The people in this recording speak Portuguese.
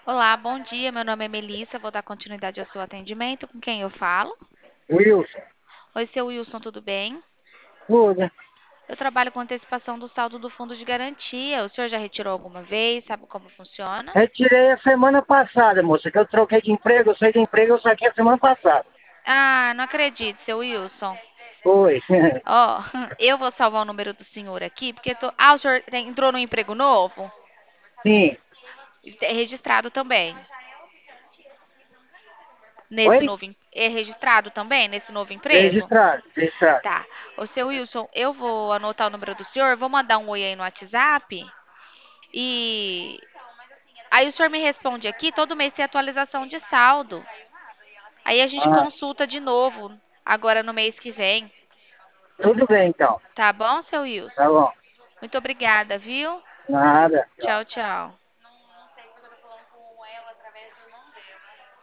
Olá, bom dia. Meu nome é Melissa. Vou dar continuidade ao seu atendimento. Com quem eu falo? Wilson, Oi, seu Wilson, tudo bem? tudo. Eu trabalho com antecipação do saldo do fundo de garantia. O senhor já retirou alguma vez? Sabe como funciona? Retirei a semana passada, moça, que eu troquei de emprego, eu saí de emprego, eu saquei a semana passada. Ah, não acredito, seu Wilson. Foi. Ó, eu vou salvar o número do senhor aqui, porque Ah, o senhor entrou no emprego novo? Sim. É registrado também. Nesse Oi? novo. É registrado também nesse novo emprego? Registrado, registrado. Tá. Ô, seu Wilson, eu vou anotar o número do senhor, vou mandar um oi aí no WhatsApp. E aí o senhor me responde aqui, todo mês tem atualização de saldo. Aí a gente Ah, consulta de novo, agora no mês que vem. tudo bem então. Tá bom, seu Tá Wilson? bom. Muito obrigada, viu? Nada. Tchau, tchau.